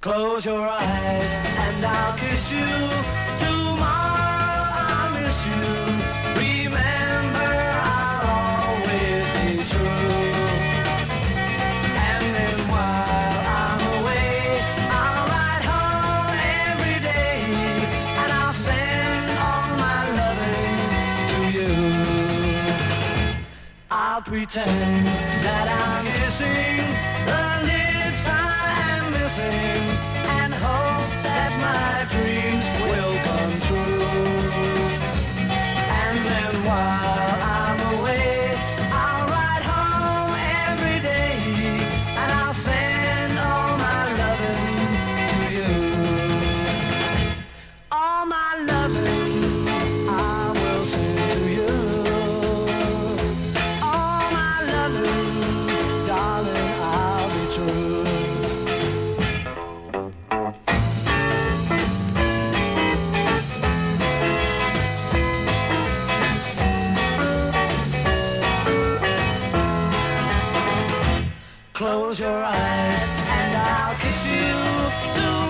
Close your eyes and I'll kiss you. Tomorrow I'll miss you. Remember, I'll always be true. And then while I'm away, I'll ride home every day, and I'll send all my loving to you. I'll pretend that I'm kissing the lips I am missing, and hope that my dreams will come true. And then while I'm away, I'll ride home every day, and I'll send all my loving to you. All my loving I will send to you. All my loving, darling, I'll be true. Close your eyes and I'll kiss you.